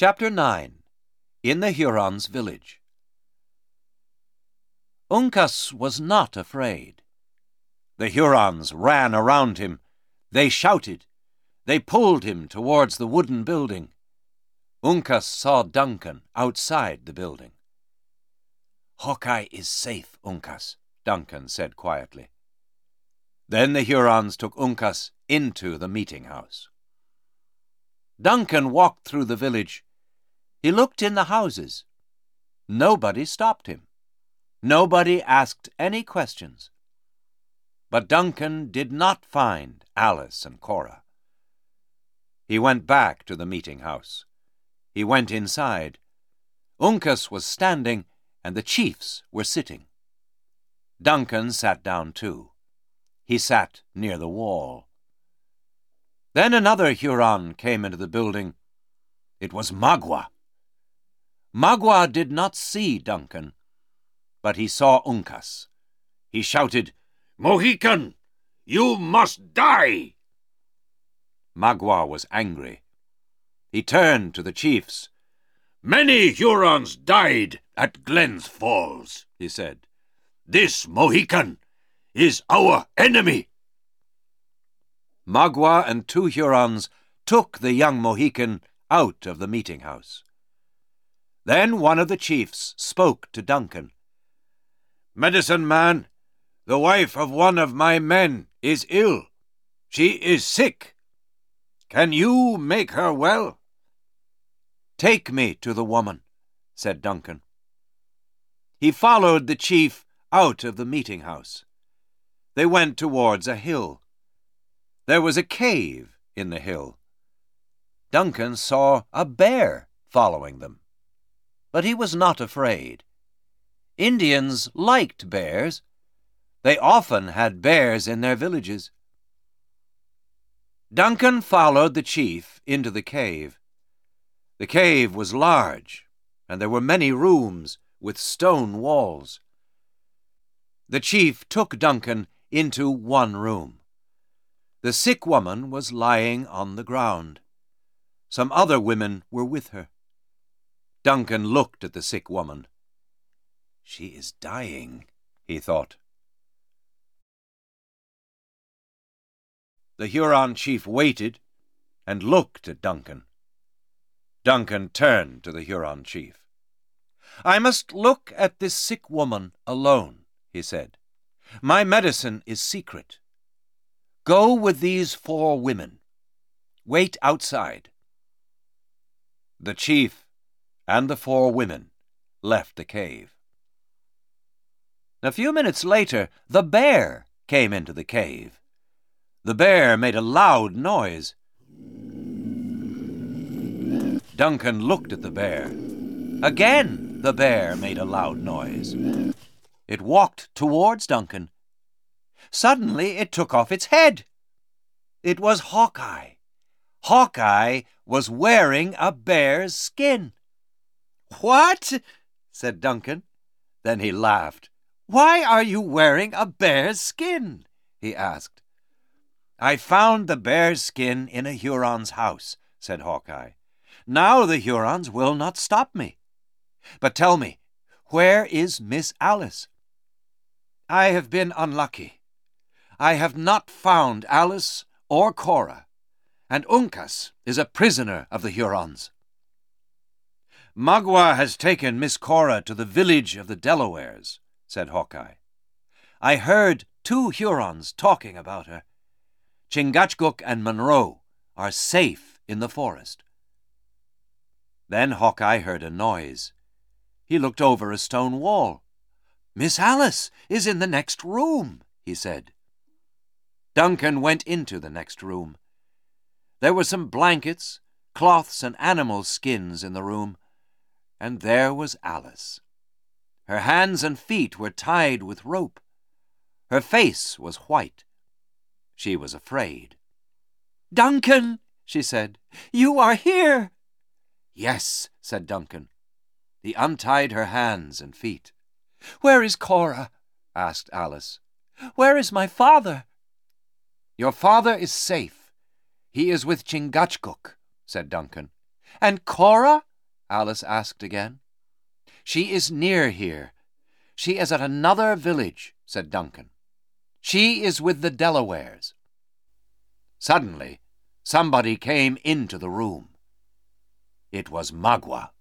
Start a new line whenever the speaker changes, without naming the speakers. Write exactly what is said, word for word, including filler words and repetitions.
Chapter nine. In the Hurons' Village. Uncas was not afraid. The Hurons ran around him. They shouted. They pulled him towards the wooden building. Uncas saw Duncan outside the building. "Hawkeye is safe, Uncas," Duncan said quietly. Then the Hurons took Uncas into the meeting house. Duncan walked through the village. He looked in the houses. Nobody stopped him. Nobody asked any questions. But Duncan did not find Alice and Cora. He went back to the meeting house. He went inside. Uncas was standing, and the chiefs were sitting. Duncan sat down too. He sat near the wall. Then another Huron came into the building. It was Magua. Magua did not see Duncan, but he saw Uncas. He shouted, "Mohican, you must die!" Magua was angry. He turned to the chiefs. "Many Hurons died at Glens Falls," he said. "This Mohican is our enemy." Magua and two Hurons took the young Mohican out of the meeting house. Then one of the chiefs spoke to Duncan. "Medicine man, the wife of one of my men is ill. She is sick. Can you make her well?" "Take me to the woman," said Duncan. He followed the chief out of the meeting house. They went towards a hill. There was a cave in the hill. Duncan saw a bear following them, but he was not afraid. Indians liked bears. They often had bears in their villages. Duncan followed the chief into the cave. The cave was large, and there were many rooms with stone walls. The chief took Duncan into one room. The sick woman was lying on the ground. Some other women were with her. Duncan looked at the sick woman. "She is dying," he thought. The Huron chief waited and looked at Duncan. Duncan turned to the Huron chief. "I must look at this sick woman alone," he said. "My medicine is secret. Go with these four women. Wait outside." The chief and the four women left the cave. A few minutes later, the bear came into the cave. The bear made a loud noise. Duncan looked at the bear. Again, the bear made a loud noise. It walked towards Duncan. Suddenly, it took off its head. It was Hawkeye. Hawkeye was wearing a bear's skin. "What?" said Duncan. Then he laughed. "Why are you wearing a bear's skin?" he asked. "I found the bear's skin in a Huron's house," said Hawkeye. "Now the Hurons will not stop me. But tell me, where is Miss Alice?" "I have been unlucky. I have not found Alice or Cora, and Uncas is a prisoner of the Hurons." "Magua has taken Miss Cora to the village of the Delawares," said Hawkeye. "I heard two Hurons talking about her. Chingachgook and Monroe are safe in the forest." Then Hawkeye heard a noise. He looked over a stone wall. "Miss Alice is in the next room," he said. Duncan went into the next room. There were some blankets, cloths, and animal skins in the room, and there was Alice. Her hands and feet were tied with rope. Her face was white. She was afraid. "Duncan," she said, "you are here." "Yes," said Duncan. He untied her hands and feet. "Where is Cora?" asked Alice. "Where is my father?" "Your father is safe. He is with Chingachgook," said Duncan. "And Cora?" Alice asked again. "She is near here. She is at another village," said Duncan. "She is with the Delawares." Suddenly, somebody came into the room. It was Magua.